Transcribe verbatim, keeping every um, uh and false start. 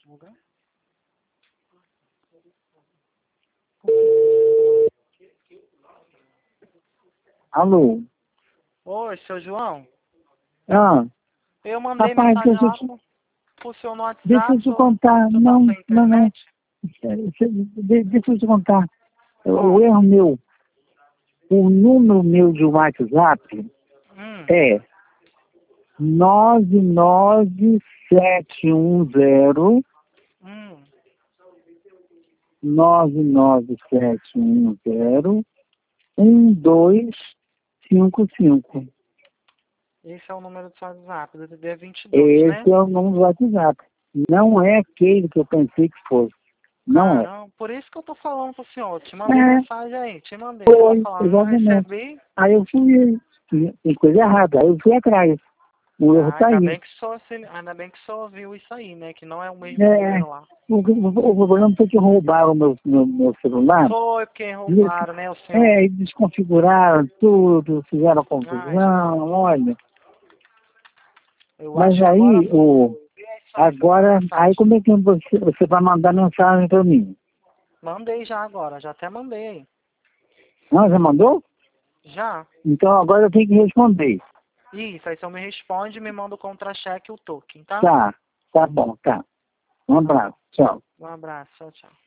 lugar? Alô? Oi, seu João. Ah, Eu mandei rapaz, mensagem deixa eu lá te, pro, pro seu no deixa eu WhatsApp, te seu, contar. seu tá Não, sem não, não. internet? De- Deixa eu te contar. O Como? erro meu, o número meu de WhatsApp Hum, é nove nove sete um zero hum. nove nove sete um zero um dois cinco cinco. Esse é o número do seu WhatsApp, do D D vinte e dois, né? Esse é o número do WhatsApp. Não é aquele que eu pensei que fosse. Não é. Caramba, por isso que eu tô falando pro senhor. Te mandei É, mensagem aí, te mandei. Você tá foi, falando, não exatamente. recebi. Aí eu fui, tem coisa errada, aí eu fui atrás. O erro Ah, tá ainda aí. bem que só ainda bem que só ouviu isso aí, né? Que não é o mesmo É, número lá. o, o, o problema foi que roubaram o meu, meu, meu celular. Foi porque E, roubaram, né, o senhor? é, e desconfiguraram tudo, fizeram Ah, isso foi. confusão, olha. Eu acho Mas que agora aí, o, foi. É isso aí, foi minha agora, aí mensagem. como é que você, você vai mandar mensagem para mim? Mandei já agora, já até mandei aí. Não, já mandou? Já? Então agora eu tenho que responder. Isso, aí o senhor me responde e me manda o contra-cheque e o token, tá? Tá, tá bom, tá. Um Tá abraço, bom. tchau. Um abraço, tchau, tchau.